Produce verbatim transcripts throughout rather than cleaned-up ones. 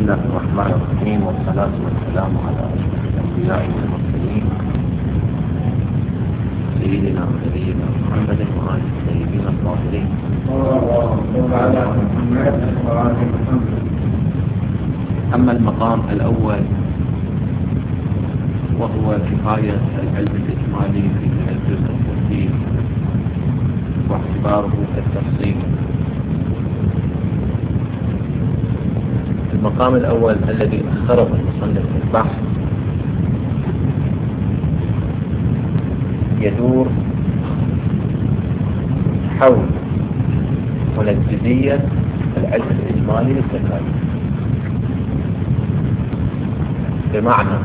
الله الرحمن الرحيم، والصلاة والسلام على أشرف الأنبياء والمرسلين سيدنا ونبينا محمد وآله الطيبين الطاهرين. أما المقام الأول وهو كفاية العلم الإجمالي في الجزء التفصيل واعتباره التفصيل. المقام الأول الذي أخره المصنف البحث يدور حول منجزية العلم الإجمالي للتكاليف، بمعنى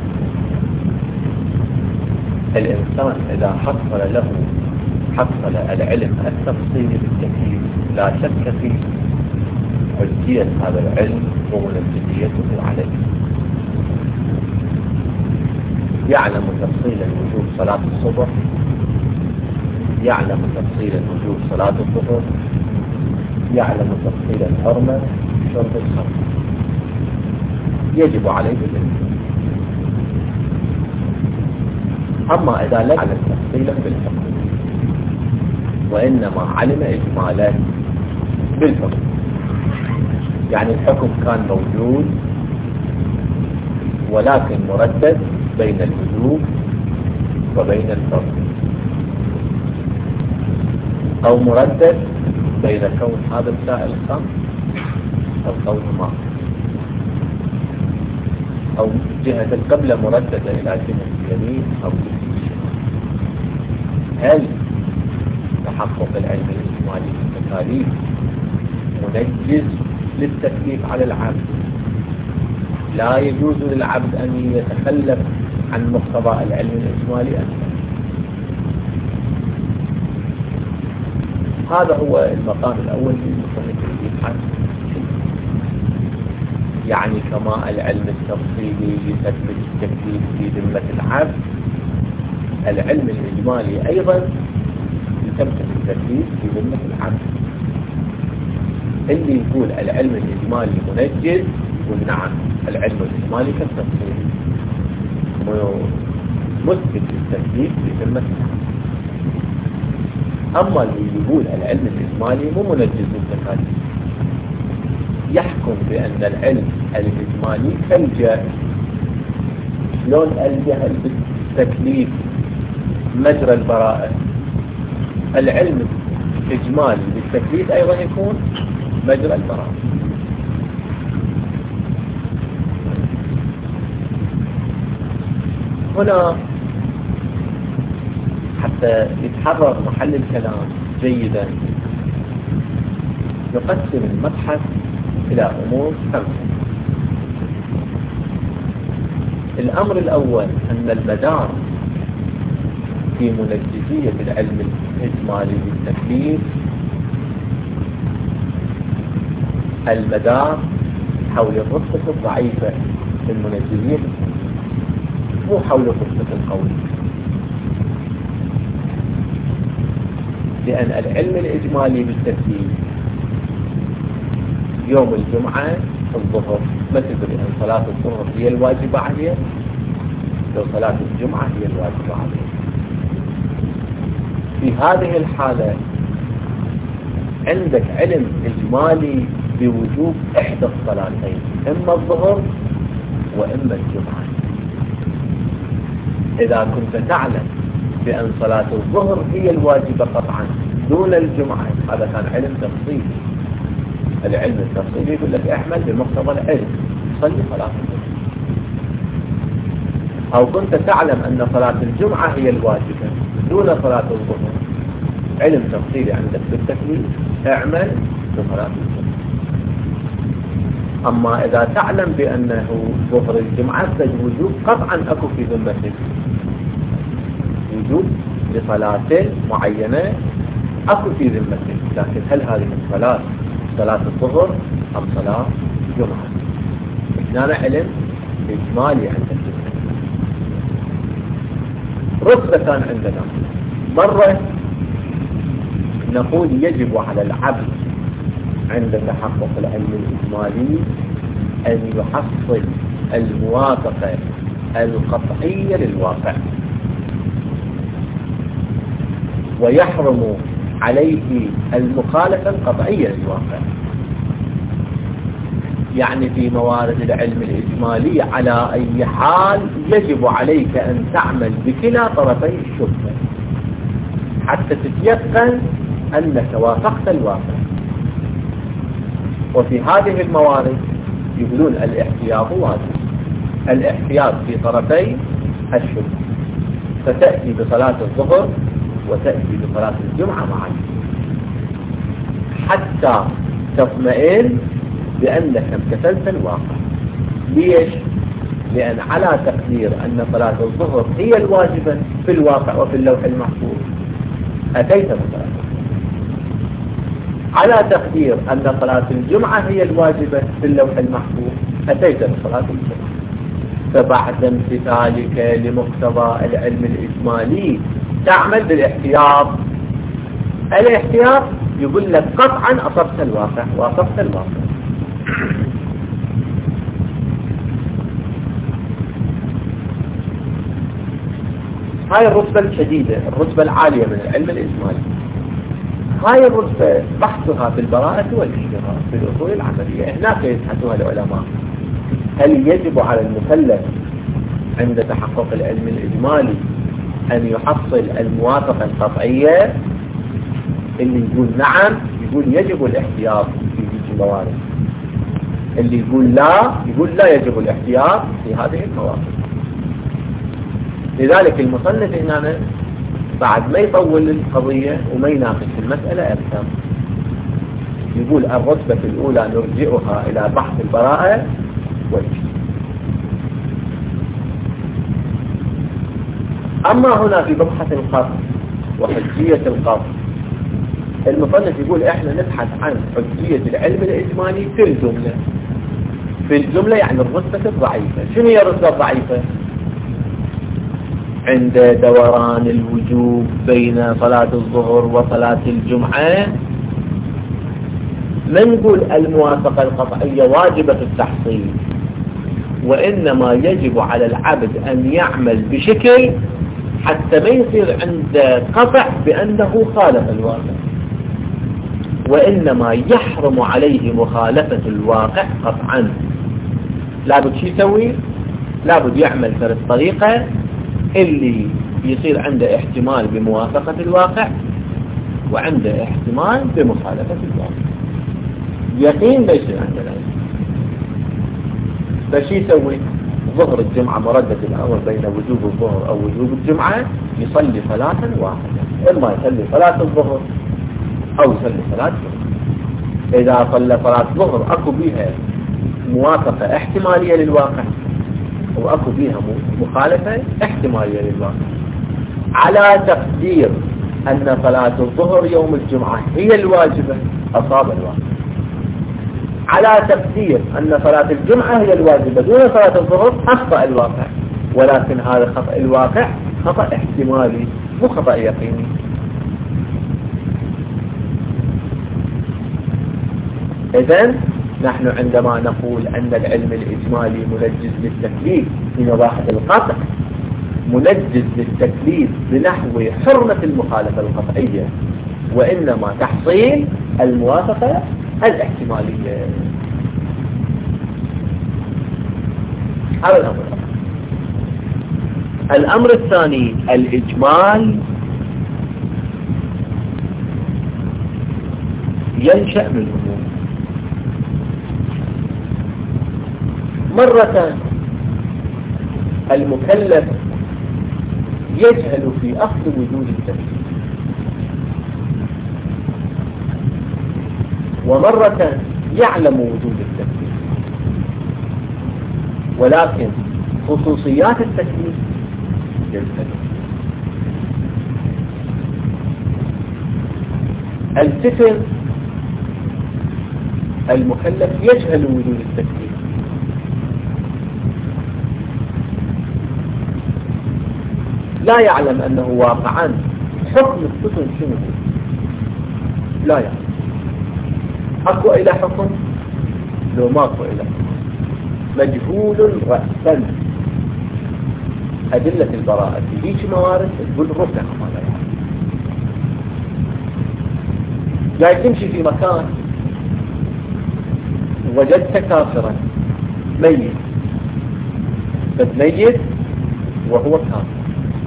الإنسان إذا حصل له حصل العلم التفصيلي بالتكليف لا شك في حجية هذا العلم ومنجزيته عليه. يعلم تفصيلا وجوب صلاة الصبح، يعلم تفصيلا وجوب صلاة الظهر، يعلم تفصيلا حرمة شرب الخمر، يجب عليه العلم. أما إذا لم يعلم تفصيلا بالحكم وإنما علم إجمالا بالحكم، يعني الحكم كان موجود ولكن مردد بين الوجوب وبين الفرض، أو مردد بين كون هذا السائل خمر أو كون ماء، أو جهة القبلة مرددة إلى جهة اليمين أو جهة الشمال. هل تحقق العلم الإجمالي بالتكاليف منجز للتكليف على العبد؟ لا يجوز للعبد أن يتخلف عن مقتضى العلم الإجمالي أبدا. هذا هو المقام الأول في المصنف الإبحاث. يعني كما العلم التفصيلي يثبت التكليف في ذمة العبد، العلم الإجمالي أيضا يثبت التكليف في ذمة العبد. اللي يقول العلم الإجمالي منجز يقول نعم العلم الإجمالي كالتفصيل مثبت للتكليف في ذمة العبد. أما اللي يقول العلم الإجمالي مو منجز للتكاليف، يحكم بأن العلم الإجمالي كالجائز. شلون الجهل بالتكليف مجرى البراءة، العلم الإجمالي بالتكليف أيضا يكون مجرى البراءة. هنا حتى يتحرر محل الكلام جيدا نقسم المبحث إلى أمور خمسة. الأمر الأول أن المدار في منجزية العلم الإجمالي بالتكليف المدار حول الرتبة الضعيفة في المنجزية، مو حول الرتبة القوية. لأن العلم الإجمالي بالتكليف يوم الجمعة الظهر ما تدري أن صلاة الظهر هي الواجبة عليه، لو صلاة الجمعة هي الواجبة عليه. في هذه الحالة عندك علم إجمالي بوجوب إحدى الصلاتين، إما الظهر وإما الجمعة. إذا كنت تعلم بأن صلاة الظهر هي الواجبة قطعا دون الجمعة، هذا كان علم تفصيلي. العلم التفصيلي يقول لك احمل بمقتضى العلم صلي صلاة الظهر. أو كنت تعلم أن صلاة الجمعة هي الواجبة دون صلاة الظهر، علم تفصيلي عندك بالتكليف اعمل بصلاة الظهر. أما إذا تعلم بأنه ظهر الجمعة وجوب قطعا أكو في ذمتك، وجوب لصلاة معينة أكو في ذمتك، لكن هل هذه الصلاة صلاة الظهر أم صلاة جمعة؟ هنا علم إجمالي عندك. رتبتان عندنا، مرة نقول يجب على العبد عند تحقق العلم الإجمالي أن يحصل الموافقة القطعية للواقع، ويحرم عليه المخالفة القطعية للواقع. يعني في موارد العلم الإجمالي على أي حال يجب عليك أن تعمل بكلا طرفي الشبهة حتى تتيقن أنك وافقت الواقع. وفي هذه الموارد يقولون الاحتياط واجب، الاحتياط في طرفي الشبهة، فتأتي بصلاة الظهر وتأتي بصلاة الجمعة معا حتى تطمئن بأنك امتثلت الواقع. ليش؟ لأن على تقدير أن صلاة الظهر هي الواجبة في الواقع وفي اللوح المحفوظ أتيت بصلاة، على تقدير أن صلاة الجمعة هي الواجبة في اللوح المحفوظ أتيت بصلاة الجمعة. فبعد امتثالك لمقتضى العلم الإجمالي تعمل بالاحتياط. الاحتياط يقول لك قطعا أصبت الواقع وأصبت الواقع. هاي الرتبة الشديدة، الرتبة العالية من العلم الإجمالي. هاي الرتبة بحثها في البراءة والاشتراك في الأصول العملية. هناك يبحثها العلماء هل يجب على المكلف عند تحقق العلم الإجمالي أن يحصل الموافقة القطعية؟ اللي يقول نعم يقول يجب الاحتياط في هذه الموارد، اللي يقول لا يقول لا يجب الاحتياط في هذه الموارد. لذلك المصنف هنا بعد ما يطول القضية وما يناقش المسألة أكثر يقول الرتبة الأولى نرجئها إلى بحث البراءة والاشتراك. أما هنا في مبحث القصد وحجية القصد المصنف يقول احنا نبحث عن حجية العلم الإجمالي في الجملة. في الجملة يعني الرتبة الضعيفة. شنو هي الرتبة الضعيفة؟ عند دوران الوجوب بين صلاة الظهر وصلاة الجمعة ما نقول الموافقة القطعية واجبة التحصيل، وإنما يجب على العبد أن يعمل بشكل حتى ما يصير عند قطع بأنه خالف الواقع، وإنما يحرم عليه مخالفة الواقع قطعا. لابد شو يسوي؟ لابد يعمل في الطريقة اللي يصير عنده احتمال بموافقة الواقع وعنده احتمال بمخالفة الواقع. يقين بيصير عنده العلم. فشي يسوي؟ ظهر الجمعة مردد الأمر بين وجوب الظهر أو وجوب الجمعة يصلي صلاة واحدة، إما يصلي صلاة الظهر أو يصلي صلاة الجمعة. إذا صلى صلاة الظهر أكو بها موافقة احتمالية للواقع وأكو بها مخالفة احتمالية للواقع، على تقدير أن صلاة الظهر يوم الجمعة هي الواجبة أصاب الواقع، على تقدير أن صلاة الجمعة هي الواجبة دون صلاة الظهر أخطأ الواقع. ولكن هذا خطأ الواقع خطأ احتمالي مو خطأ يقيني. إذن نحن عندما نقول أن العلم الإجمالي منجز للتكليف في مباحث القطع منجز للتكليف بنحو حرمة المخالفة القطعية، وإنما تحصيل الموافقة الاحتمالية. هذا الأمر. الأمر الثاني الإجمال ينشأ من الأمور. مرة المكلف يجهل في أصل وجود التكليف، ومرة يعلم وجود التكليف، ولكن خصوصيات التكليف يجهل. الفكر المكلف يجهل وجود التكليف، لا يعلم أنه واقعا حكم السكن شنو، لا يعلم. أكو إلى حكم لو ماكو إلى حكم. مجهول رأسا. أدلة البراءة في هيك موارد تقول رفع ما لا يعلم. جاي تمشي في مكان وجدت كافرا ميت، فميت وهو كافر،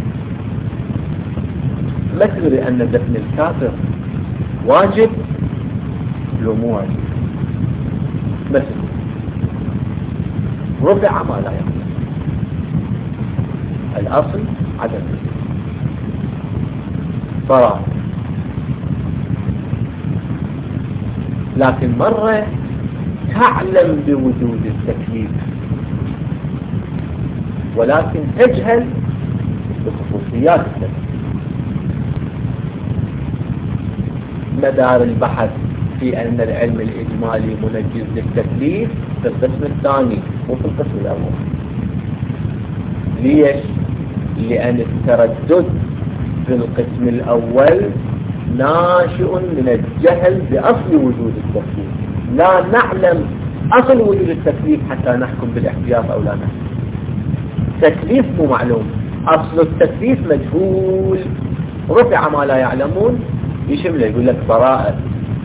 ما تدري أن دفن الكافر واجب لو مو واجب، مثل رفع ما لا يعلم. الأصل عدم صراحة، لكن مرة تعلم بوجود التكليف ولكن تجهل بخصوصيات التكليف. مدار البحث في أن العلم الإجمالي منجز للتكليف في القسم الثاني وفي القسم الأول. ليش؟ لأن التردد في القسم الأول ناشئ من الجهل بأصل وجود التكليف. لا نعلم أصل وجود التكليف حتى نحكم بالاحتياط أو لا نحكم. تكليف مو معلوم، أصل التكليف مجهول، رفع ما لا يعلمون يشمله، يقول لك براءة.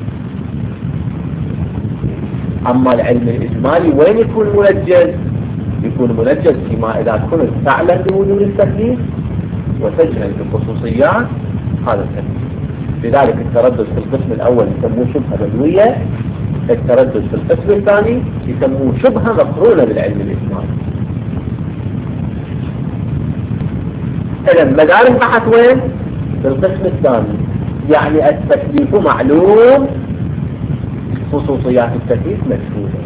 أما العلم الإجمالي وين يكون منجز؟ يكون منجز فيما إذا كنت تعلم بوجود التكليف وتجهل بخصوصيات هذا التكليف. لذلك التردد في القسم الأول يسموه شبهة بدوية، التردد في القسم الثاني يسموه شبهة مقرونة بالعلم الإجمالي. إذن مدار البحث وين؟ في القسم الثاني، يعني التكليف معلوم، خصوصيات التكليف مجهولة.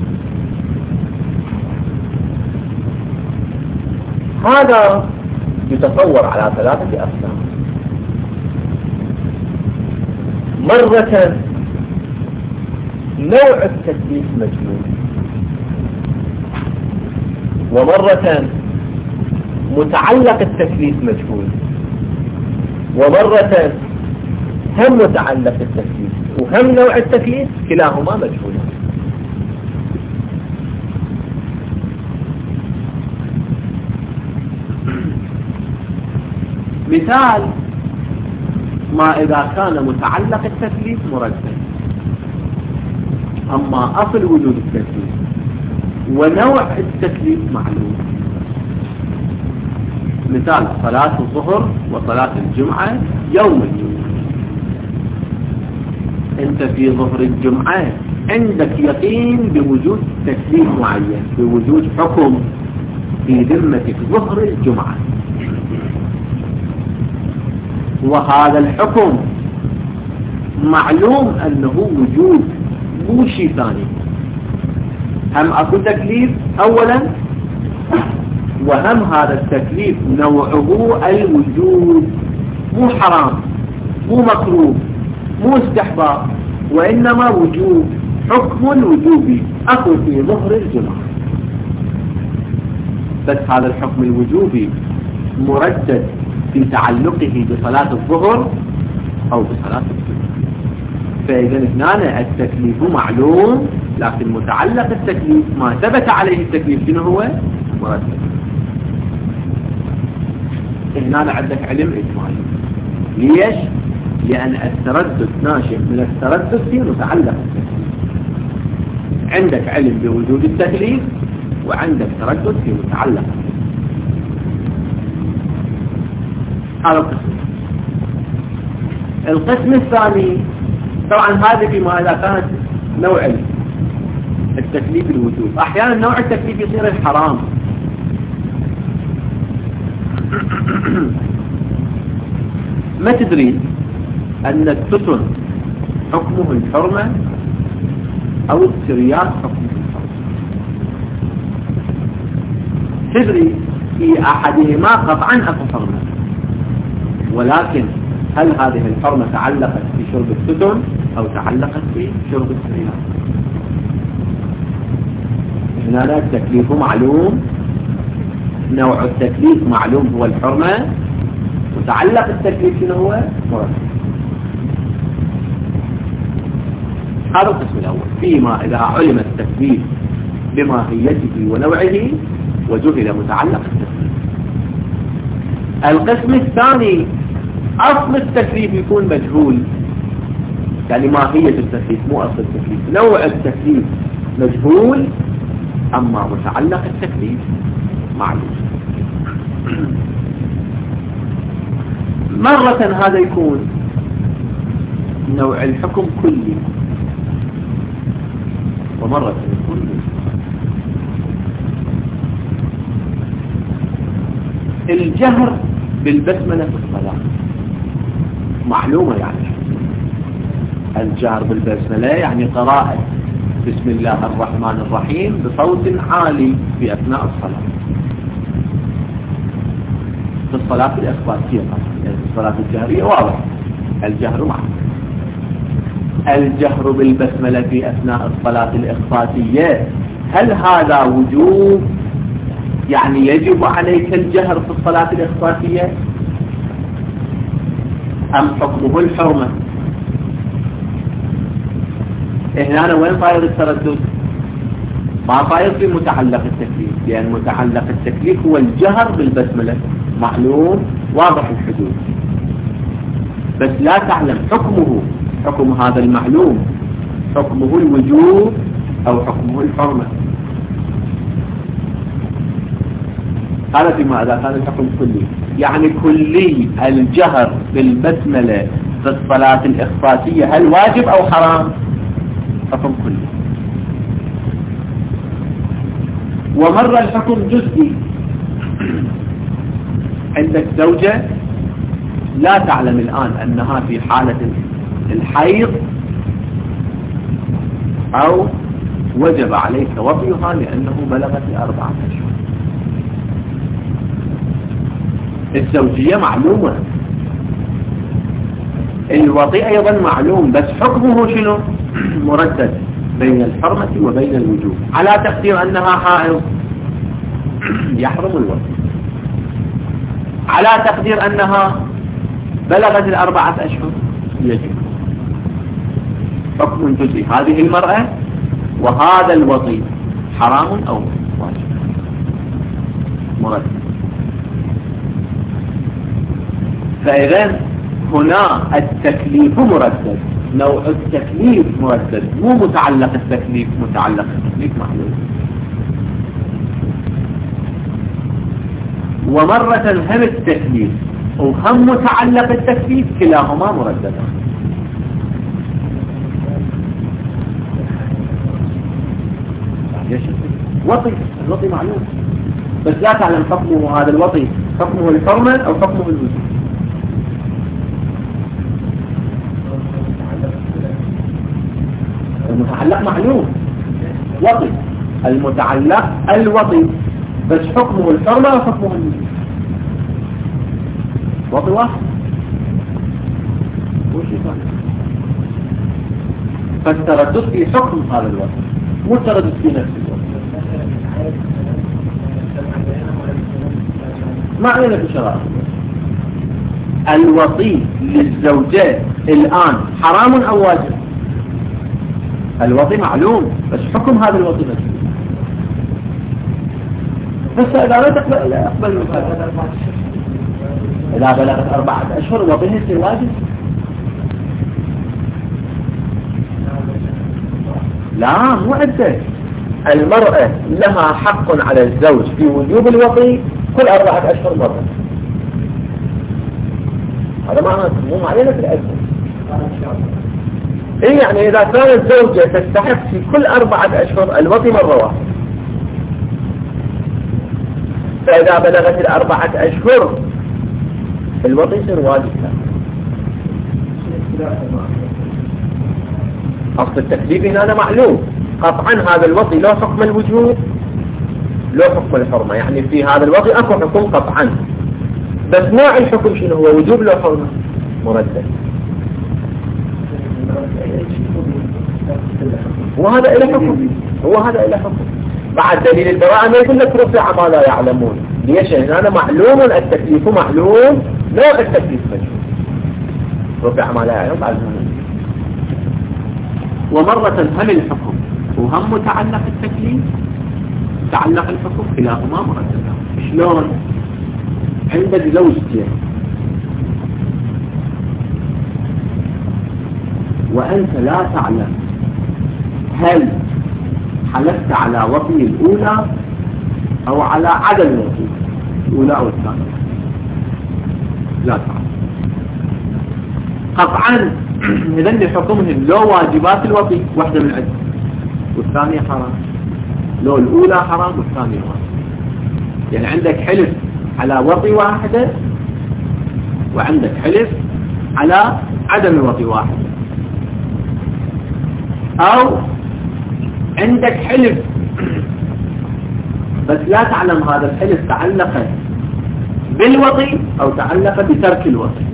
هذا يتصور على ثلاثة أقسام. مرة نوع التكليف مجهول، ومرة متعلق التكليف مجهول، ومرة هم متعلق التكليف وهم نوع التكليف كلاهما مجهول. مثال ما إذا كان متعلق التكليف مرتب، أما أصل وجود التكليف ونوع التكليف معلوم. مثال صلاة الظهر وصلاة الجمعة يوم الجمعة، أنت في ظهر الجمعة عندك يقين بوجود تكليف معين، بوجود حكم في ذمتك ظهر الجمعة، وهذا الحكم معلوم أنه وجود مو شيء ثاني. هم أكو تكليف أولا، وهم هذا التكليف نوعه الوجود، مو حرام مو مكروه مو استحباب، وإنما وجود، حكم الوجوب أكو في ظهر الجمعة. بس هذا الحكم الوجوبي مردد في تعلقه بصلاة الظهر أو بصلاة الجمعة. فإذا هنا التكليف معلوم، لكن متعلق التكليف ما ثبت عليه التكليف شنو هو؟ مرتب. هنا عندك علم إجمالي. ليش؟ لأن التردد ناشئ من التردد في متعلق التكليف. عندك علم بوجود التكليف وعندك تردد في متعلق. هذا القسم. القسم الثاني طبعا هذه فيما إذا كانت نوع التكليف الوجوب. أحيانا نوع التكليف يصير الحرام. ما تدري أن التتن حكمه الحرمة أو السريات حكمه الحرمة. تدري في أحدهما قطعا أكو حرمة، ولكن هل هذه الحرمة تعلقت في شرب التتن أو تعلقت في شرب السريات؟ هنا التكليف معلوم، نوع التكليف معلوم هو الحرمة، وتعلق التكليف شنو هو؟ مرتب. هذا القسم الأول. فيما إذا علم التكليف بماهيته ونوعه وجهل متعلق التكليف. القسم الثاني أصل التكليف يكون مجهول، يعني ماهية التكليف مو أصل التكليف، نوع التكليف مجهول، أما متعلق التكليف معلوم. مرة هذا يكون نوع الحكم كلي، ومرة يكون الجهر بالبسملة في الصلاة معلومة، يعني الجهر بالبسملة يعني قراءة بسم الله الرحمن الرحيم بصوت عالي في أثناء الصلاة، في الصلاة الإخبارية، يعني في الصلاة الجهرية واضح الجهر معه. الجهر بالبسملة في أثناء الصلاة الإخبارية هل هذا وجوب؟ يعني يجب عليك الجهر في الصلاة الإخبارية أم حكمه الحرمة؟ هنا وين صاير التردد؟ ما صاير في متعلق التكليف، لأن متعلق التكليف هو الجهر بالبسملة معلوم واضح الحدود، بس لا تعلم حكمه، حكم هذا المعلوم حكمه الوجوب أو حكمه الحرمة. هذا فيما إذا كان الحكم كلي، يعني كلي الجهر بالبسملة في الصلاة الإخفاتية هل واجب أو حرام؟ حكم كلي. ومر الحكم جزئي، عندك زوجة لا تعلم الآن أنها في حالة الحيض أو وجب عليك وطئها لأنه بلغت أربعة أشهر. الزوجية معلومة، الوطئ أيضا معلوم، بس حكمه شنو؟ مردد بين الحرمة وبين الوجوب. على تقدير أنها حائض يحرم الوطئ، على تقدير أنها بلغت الأربعة أشهر يجب. حكم جزئي، هذه المرأة وهذا الوطئ حرام أو واجب مردد. فإذا هنا التكليف مردد، نوع التكليف مردد، مو متعلق التكليف، متعلق التكليف معلوم. ومرة هم التكليف وهم متعلق التكليف كلاهما مرددان. وطي، الوطي معلوم، بس لا تعلم حكمه هذا الوطي حكمه الحرمة أو حكمه الوجوب. المتعلق معلوم وطي، المتعلق الوطي، بس حكمه الحرمة أو حكمه الوجوب. وطي واحد وش يفعل؟ فالتردد في حكم هذا الوطي مو التردد في نفس الوطي. ما علينا في شرائع الوطي للزوجات الآن حرام أو واجب؟ الوطي معلوم، بس حكم هذا الوطي مجهول. بس إذا لا تقبل لا أقبل المفاجأة، إذا بلغت أربعة أشهر وطيه يصير واجب؟ لا، مو عدة. المرأة لها حق على الزوج في وجوب الوطي كل أربعة أشهر مرة. هذا معنى مو معينة في العدة. إيه يعني إذا كانت الزوجة تستحق في كل أربعة أشهر الوطي مرة واحدة، فإذا بلغت الأربعة أشهر الوطي يصير واجب. أصل التكليف هنا معلوم قطعا، هذا الوطي له حكم الوجوب له حكم الحرمة، يعني في هذا الوطي أكو حكم قطعا، بس نوع الحكم شنو هو؟ وجوب له حرمة مردد. وهذا إلى حكم، هو هذا إلى حكم. بعد دليل البراءة ما يقول لك رفع ما لا يعلمون. ليش؟ هنا معلوم التكليف معلوم، نوع التكليف مجهول. رفع ما لا يعلم بعد ذلك. ومرة هم الحكم وهم متعلق التكليف تعلق الحكم كلاهما مرددان. شلون؟ عندك زوجتين وأنت لا تعلم هل حلفت على وطي الأولى أو على عدم الوطي الأولى أو الثانية، لا تعلم. قطعا إذن حكمهم لو واجبات الوطي واحدة من العدة والثانية حرام، لو الأولى حرام والثانية واجب. يعني عندك حلف على وطي واحدة وعندك حلف على عدم الوطي واحدة، أو عندك حلف بس لا تعلم هذا الحلف تعلق بالوطي أو تعلق بترك الوطي.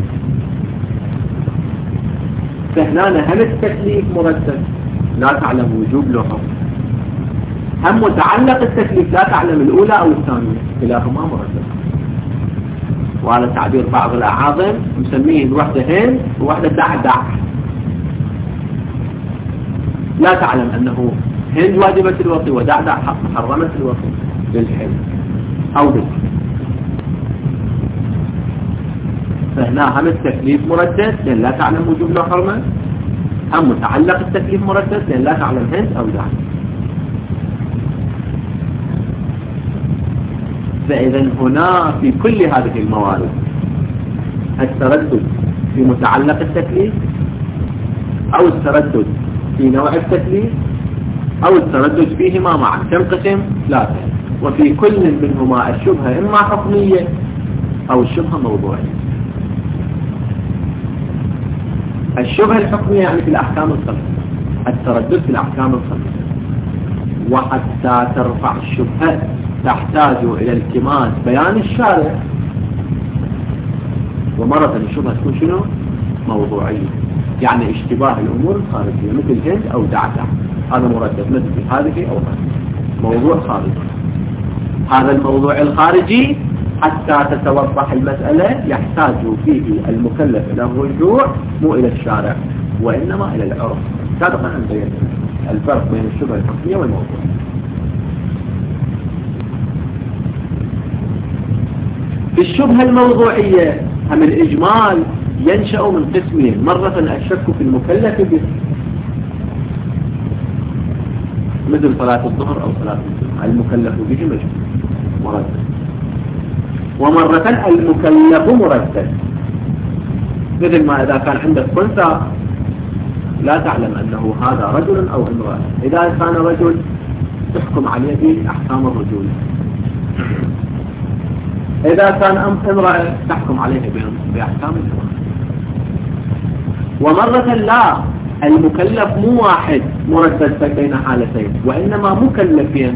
فهنا هم التكليف مرتب لا تعلم وجوب له حكم، هم متعلق التكليف لا تعلم الأولى أو الثانية، كلاهما مرتب. وهذا تعبير بعض الأعاظم مسميه واحدة هند وواحدة دعدع. لا تعلم أنه هند واجبة الوطي ودعدع محرمة الوطي للحلم أو بالحلم. فهنا هم التكليف مردد لأن لا تعلم وجوب له حرمة، هم متعلق التكليف مردد لأن لا تعلم هند أو دعدع. فإذا هنا في كل هذه الموارد التردد في متعلق التكليف أو التردد في نوع التكليف أو التردد فيهما معا تنقسم ثلاثة، وفي كل منهما الشبهة إما حكمية أو الشبهة موضوعية. الشبهة الحكمية يعني في الأحكام الخمسة، التردد في الأحكام الخمسة. وحتى ترفع الشبهة تحتاج إلى التماس بيان الشارع، ومرة الشبهة تكون شنو؟ موضوعية، يعني اشتباه الأمور الخارجية مثل هند أو دعدع، هذا مردد مثل هذه أو هذه، موضوع خارجي. هذا الموضوع الخارجي حتى تتوضح المسألة يحتاج فيه المكلف إلى الرجوع مو إلى الشارع وإنما إلى العرف. سابقا أن بينا الفرق بين الشبهة الحكمية والموضوع. في الشبهة الموضوعية هم الإجمال ينشأ من قسمين، مرة الشك في المكلف به مثل صلاة الظهر أو صلاة الجمعة، المكلف به مجمل مرتب، ومرة المكلف مرتب مثل ما إذا كان عندك خنثى لا تعلم أنه هذا رجل أو امرأة، إذا كان رجل تحكم عليه بأحكام الرجل، إذا كان امرأة تحكم عليه بأحكام الامرأة. ومرة لا، المكلف مو واحد مردد بين حالتين وإنما مكلفين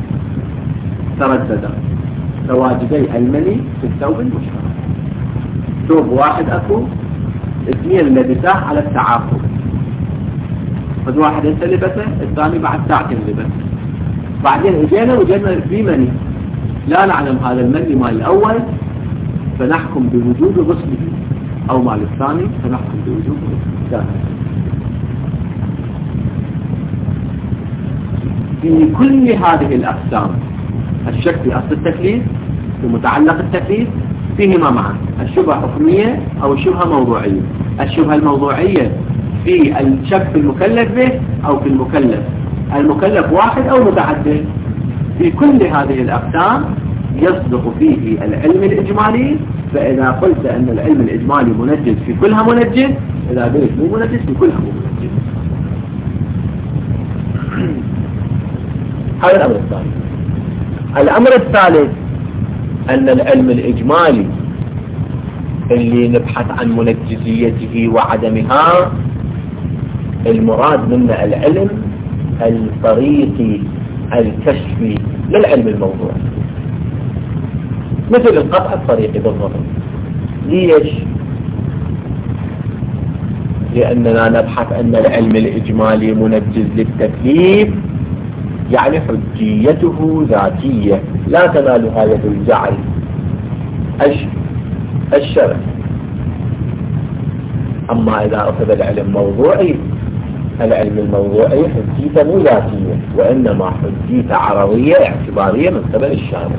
ترددا كواجبي المني في الثوب المشترك. ثوب واحد أكو اثنين لبساه على التعاقب، فد واحد انت لبسه الثاني بعد ساعتين لبسه، بعدين اجينا وجينا في مني لا نعلم هذا المني مال الأول فنحكم بوجود غسله أو مال الثاني فنحكم بوجود غسله. في كل هذه الأقسام الشك في أصل التكليف ومتعلق التكليف فيهما معا الشبهة حكمية أو الشبهة موضوعية. الشبهة الموضوعية في الشك في المكلف به أو في المكلف، المكلف واحد أو متعدد. في كل هذه الأقسام يصدق فيه العلم الإجمالي، فإذا قلت أن العلم الإجمالي منجز في كلها منجز، إذا قلت مو منجز في كلها مو منجز. هذا الأمر الثاني. الأمر الثالث أن العلم الإجمالي اللي نبحث عن منجزيته وعدمها المراد منه العلم الطريقي الكشفي للعلم الموضوعي، مثل القطع الطريقي بالضبط. ليش؟ لأننا نبحث أن العلم الإجمالي منجز للتكليف، يعني حجيته ذاتية لا تنالها يد الجعل الشرع. أما إذا أخذ العلم موضوعي العلم الموضوعي حجيته مو ذاتية، وإنما حجيته عرضية اعتبارية من قبل الشارع.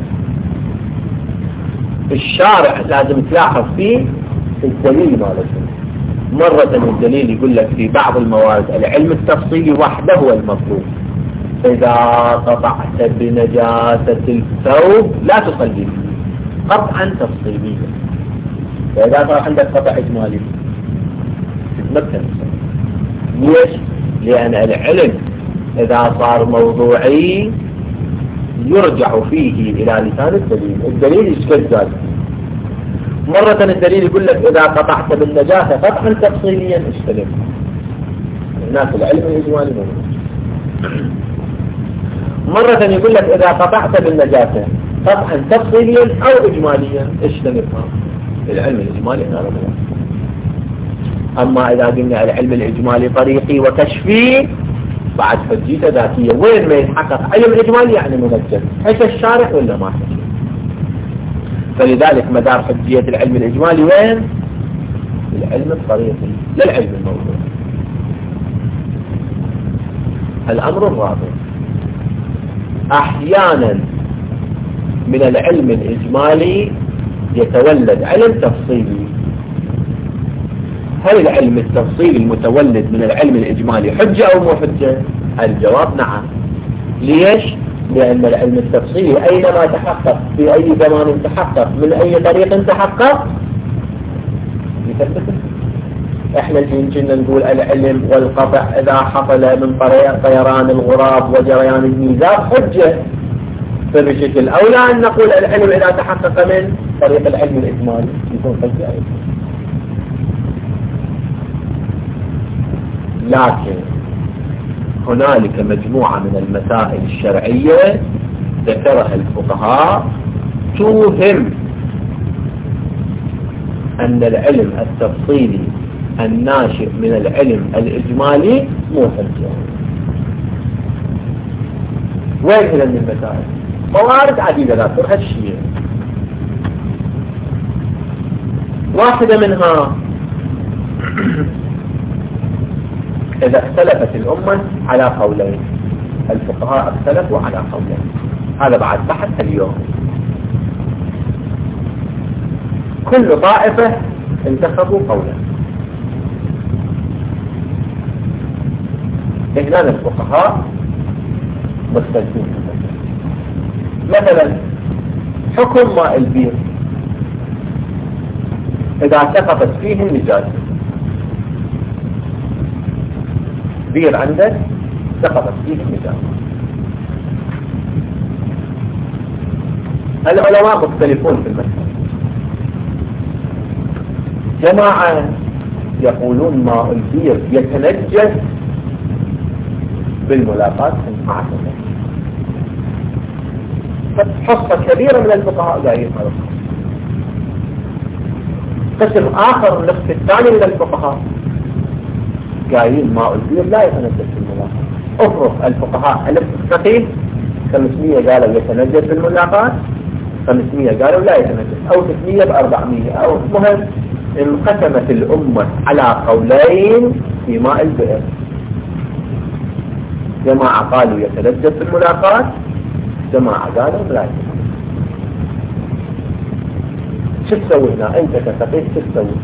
الشارع لازم تلاحظ فيه الدليل مالته. مرة الدليل يقول لك في بعض الموارد العلم التفصيلي وحده هو المطلوب. إذا قطعت بنجاسة الثوب لا تصلي فيه قطعا تفصيليا، فإذا صار عندك قطع إجمالي تتمكن. ليش؟ لأن العلم إذا صار موضوعي يرجع فيه إلى لسان الدليل. الدليل يشكل ذلك. مرة الدليل يقول لك إذا قطعت بالنجاسة قطعا تفصيليا اشتغل. هناك العلم الإجمالي موجود. مرة يقول لك إذا قطعت بالنجاسة قطعا تفصيليا أو إجماليا اشتغل. العلم الإجمالي هذا موجود. أما إذا قلنا العلم الإجمالي طريقي وكشفي بعد حجيته ذاتية. وين ما يتحقق علم إجمالي يعني منجز، حيث الشارع ولا ما حجي. فلذلك مدار حجية العلم الإجمالي وين؟ العلم الطريقي للعلم الموضوعي. الأمر الرابع، أحيانا من العلم الإجمالي يتولد علم تفصيلي. هل العلم التفصيلي المتولد من العلم الإجمالي حجة أو مو حجة؟ الجواب نعم. ليش؟ لأن العلم التفصيلي أينما تحقق في أي زمان تحقق من أي طريق تحقق يثبته. احنا الحين كنا نقول العلم والقطع إذا حصل من طيران الغراب وجريان الميزاب حجة، فبشكل أولى أن نقول العلم إذا تحقق من طريق العلم الإجمالي يكون حجة أيضا. لكن هنالك مجموعة من المسائل الشرعية ذكرها الفقهاء توهم أن العلم التفصيلي الناشئ من العلم الإجمالي مو حجة. وين هي من المسائل؟ موارد عديدة لا ترها الشيء. واحدة منها إذا اختلفت الأمة على قولين، الفقهاء اختلفوا على قولين، هذا بعد بحث اليوم. كل طائفة انتخبوا قولا. هنا الفقهاء مختلفين. مثلا حكم ماء البير إذا سقطت فيه النجاسة، بير عندك سقطت فيه النجاسة، العلماء مختلفون في المسألة. جماعة يقولون ماء البير يتنجس بالملاقاة مع الناس. حصة كبيرة من الفقهاء قايلين هذا. قسم آخر النصف الثاني من الفقهاء قايلين ماء البير لا يتنجس بالملاقاة. افرق الفقهاء الف الفقيه خمسمية قالوا يتنجس بالملاقاة، خمسمية قالوا لا يتنجس، او ستمية بأربعمية، او مهم انقسمت الأمة على قولين في ماء البئر. جماعة قالوا يتنجس بالملاقاة، جماعة قالوا لا يتنجس. شو تسوي هنا انت كفقيه؟ شو تسوي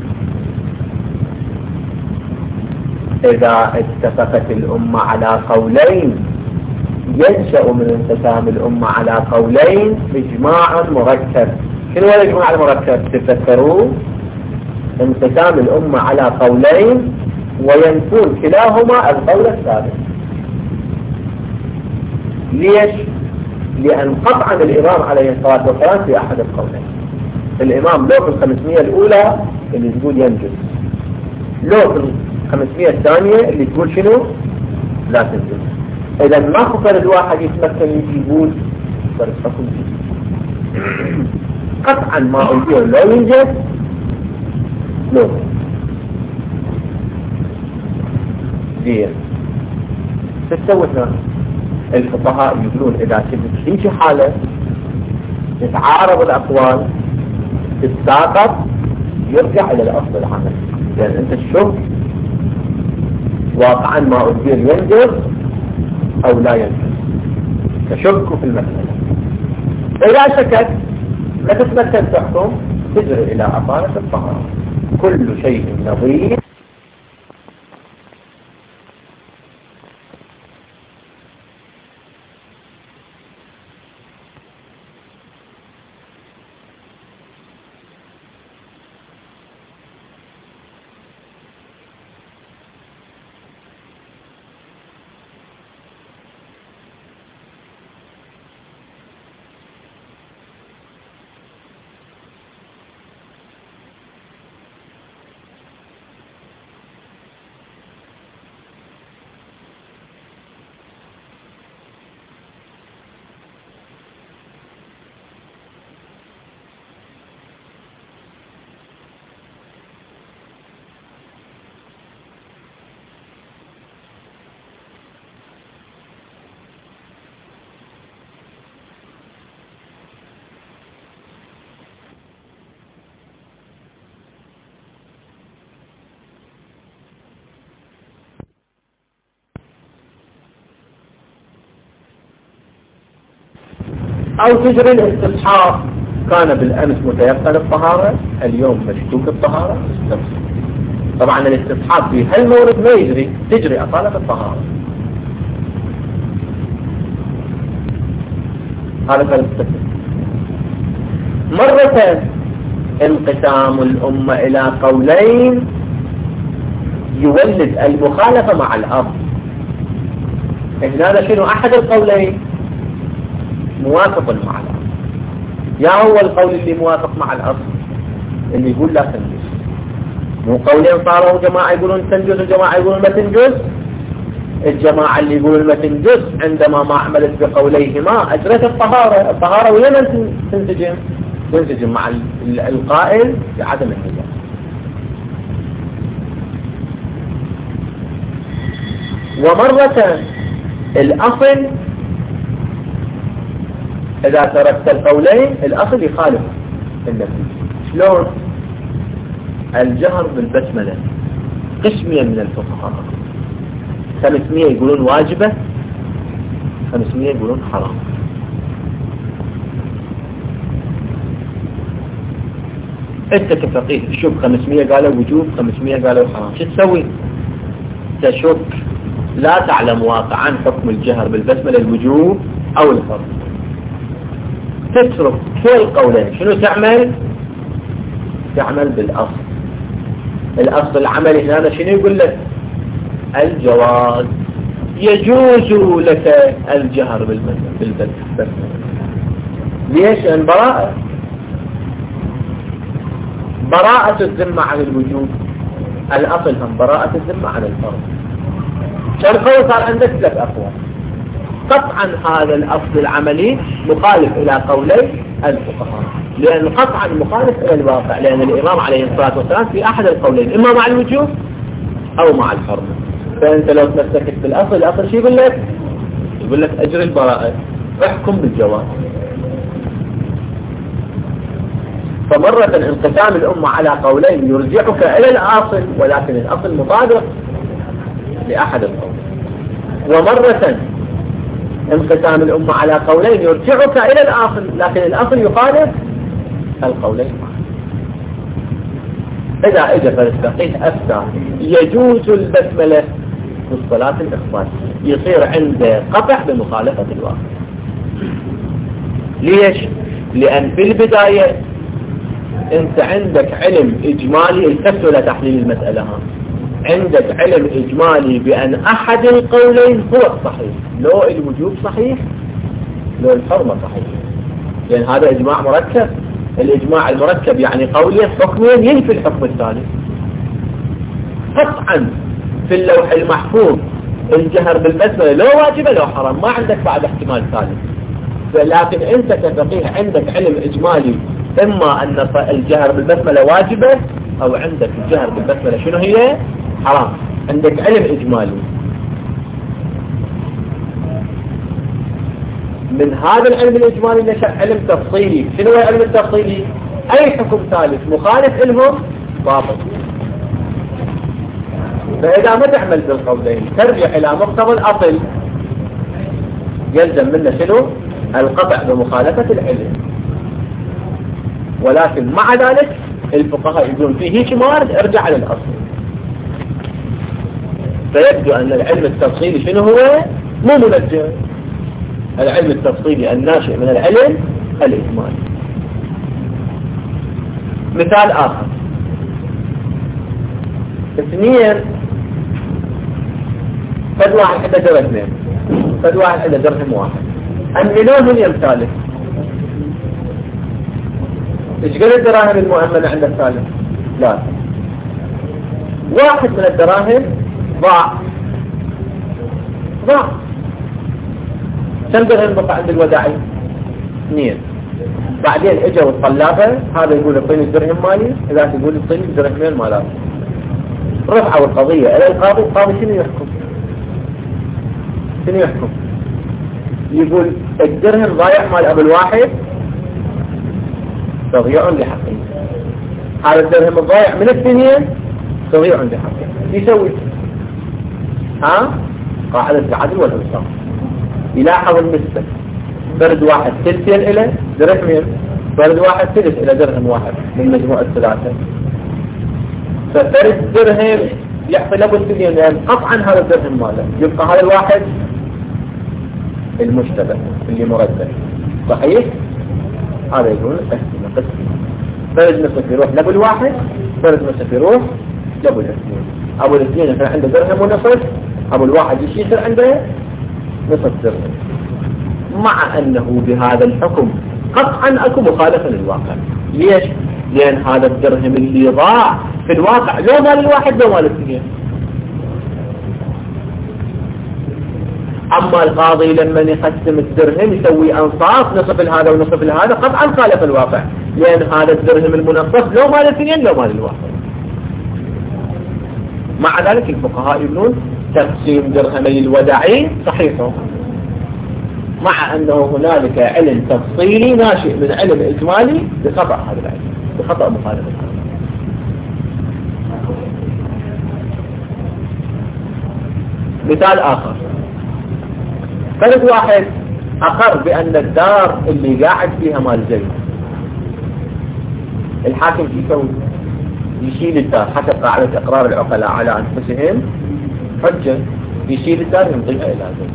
اذا اتفقت الأمة على قولين؟ ينشأ من انقسام الأمة على قولين اجماع مركب. شنو هو الاجماع المركب؟ تتذكروا انقسام الأمة على قولين وينفون كلاهما القول الثالث. ليش؟ لأن قطعا الإمام عليه الصلاة والسلام في أحد القولين. الإمام لو في الخمسمية الأولى اللي تقول ينجز، لو في الخمسمية الثانية اللي تقول شنو؟ لا تنجز. إذا ما فرد واحد يتمكن يجي يقول فرد حكم قطعا ما أقول لو ينجز لو زين. تسوي هنا الفقهاء يقولون إذا كنت في حالة تتعارض الأقوال تتساقط يرجع إلى الأصل العمل. لأن أنت الشغل واقعا ما أدير ينجز أو لا ينجز، تشك في المسألة. إذا شكت لا تتمكن تحكم، تجري إلى أصالة الطهارة. كل شيء نظير أو تجري الاستصحاب، كان بالأمس متيقن الطهارة، اليوم مشكوك الطهارة. طبعا الاستصحاب في هالمورد ما يجري، تجري أصالة الطهارة. هذا فلسفة. مرة انقسام الأمة إلى قولين يولد المخالفة مع الأرض. هنا شنو أحد القولين موافق مع الأصل؟ يا هو القول اللي موافق مع الأصل اللي يقول لا تنجز. مو قولين صاروا جماعة يقولون تنجز وجماعة يقولون ما تنجز. الجماعة اللي يقولون ما تنجز عندما ما عملت بقوليهما أجرت الطهارة. الطهارة وين تنسجم؟ تنسجم مع القائل بعدم النجاة. ومرة الأصل إذا تركت القولين الأصل يخالف النفي. شلون؟ الجهر بالبسملة قسمية من الفقهاء، خمسمية يقولون واجبة، خمسمية يقولون حرام. انت كفقيه تشوف خمسمية قالوا وجوب، خمسمية قالوا حرام، شو تسوي؟ تشك، لا تعلم واقعا حكم الجهر بالبسملة الوجوب أو الفرض. تترك كل القولين. شنو تعمل؟ تعمل بالأصل. الأصل العملي هنا شنو يقول لك؟ الجواز. يجوز لك الجهر بالبسملة. ليش؟ لأن براءة براءة الذمة عن الوجوب. الأصل هم براءة الذمة عن الفرض. شرقه صار عندك ثلاث أقوال. قطعا هذا الأصل العملي مخالف إلى قولي الفقهاء، لأن قطعا مخالف إلى الواقع، لأن الإمام عليه الصلاة والسلام في أحد القولين إما مع الوجوب أو مع الفرض. فأنت لو تمسكت بالأصل، الأصل شو يقول لك؟ يقول لك أجر البراءة، احكم بالجواز. فمرة انقسام الأمة على قولين يرجعك إلى الأصل، ولكن الأصل مطابق لأحد القولين. ومرة انقسام الأمة على قولين يرجعك إلى الأصل، لكن الأصل يخالف القولين. إذا إجا فالفقيه أفتى يجوز البسملة في الصلاة الإخبار، يصير عنده قطع بمخالفة الواقع. ليش؟ لأن في البداية أنت عندك علم إجمالي، التفت إلى تحليل المسألة ها. عندك علم إجمالي بأن أحد القولين هو الصحيح، لو الوجوب صحيح لو الحرمة صحيح، لأن هذا إجماع مركب. الإجماع المركب يعني قولين حكمين ينفي الحكم الثاني. قطعا في اللوح المحفوظ الجهر بالبسملة لو واجبة لو حرام، ما عندك بعد احتمال ثالث. لكن أنت كفقيه عندك علم إجمالي، إما أن الجهر بالبسملة واجبة أو عندك الجهر بالبسملة شنو هي؟ حرام. عندك علم إجمالي. من هذا العلم الإجمالي نشأ علم تفصيلي. شنو هو العلم التفصيلي؟ أي حكم ثالث مخالف لهم باطل. فإذا ما تعمل بالقولين ترجع إلى مقتضى الأصل، يلزم منه شنو؟ القطع بمخالفة العلم. ولكن مع ذلك الفقهاء يقولون فيه هيك موارد ارجع للأصل. فيبدو أن العلم التفصيلي شنو هو؟ مو منجم. العلم التفصيلي الناشئ من العلم الإجمالي. مثال آخر، اثنين فد واحد عنده درهمين، فد واحد عنده درهم واحد، أمنوهم يمثالك. ايش قد الدراهم المؤمنة عند الثالث؟ لا، واحد من الدراهم ضاع ضاع كم درهم بقى عند الوداعي؟ اثنين. بعدين اجوا الطلابة، هذا يقول اعطيني الدرهم مالي، اذا تقول اعطيني الدرهمين مالك. رفعوا القضية الى القاضي، القاضي شنو يحكم؟ شنو يحكم؟ يقول الدرهم ضايع مال ابو الواحد تضيع لحقه، هذا الدرهم الضايع من الاثنين تضيع لحقه. يسوي ها قاعدة العدل والإنصاف، يلاحظ النسبة، فرد واحد ثلثين إلى درهمين، فرد واحد ثلث إلى درهم واحد من مجموعة ثلاثة. ففرد درهم يحصل له الثلثين، لأن قطعا هذا الدرهم ماله، يبقى هذا الواحد المشتبه اللي مردد. صحيح؟ هذا يقول قسم قسم، فرد نصف يروح لابو الواحد، فرد نصف يروح لابو الاثنين. ابو الاثنين كان عنده درهم ونصف، ابو الواحد ايش يصير عنده؟ نصف درهم. مع انه بهذا الحكم قطعا اكو مخالفه للواقع. ليش؟ لان هذا الدرهم اللي ضاع في الواقع لو مال الواحد لو مال الاثنين. اما القاضي لما يقسم الدرهم يسوي انصاف، نصف لهذا ونصف لهذا، قطعا خالف الواقع، لان هذا الدرهم المنصف لو مال الاثنين لو مال الواحد. مع ذلك الفقهاء يقولون تقسيم درهمي الوداعي صحيح، مع انه هنالك علم تفصيلي ناشئ من علم اجمالي بخطأ هذا العلم، بخطأ مخالفة هذا. مثال اخر، فرد واحد اقر بان الدار اللي قاعد فيها مال زيد، الحاكم يسوي يشيل الدار حسب قاعدة اقرار العقلاء على انفسهم حجة، يشيل الدار ينطيها الى زيد.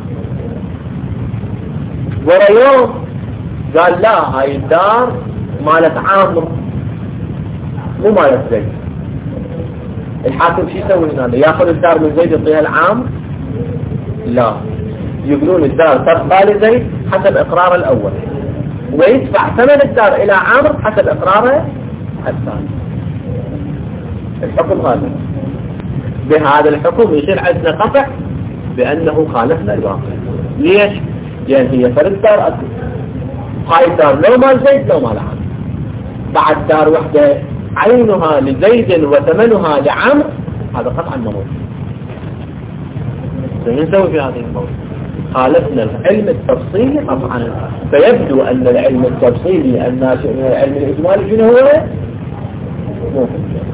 ورا يوم قال لا هاي الدار مالت عامر مو مالت زيد، الحاكم شو يسوي هنا؟ ياخذ الدار من زيد يعطيها العامر؟ لا، يقولون الدار تبقى لزيد حسب اقراره الاول، ويدفع ثمن الدار الى عامر حسب اقراره الثاني. الحكم هذا، بهذا الحكم يصير عندنا قطع بانه خالفنا الواقع. ليش؟ لان هي فرد دار اكو، هاي الدار لو مال زيد لو مال عامر، بعد دار وحده عينها لزيد وثمنها لعامر، هذا قطعا موجود. نسوي في هذه الموضوع خالفنا العلم التفصيلي قطعا. فيبدو ان العلم التفصيلي الناشئ من العلم الاجمالي شنو هو؟ مو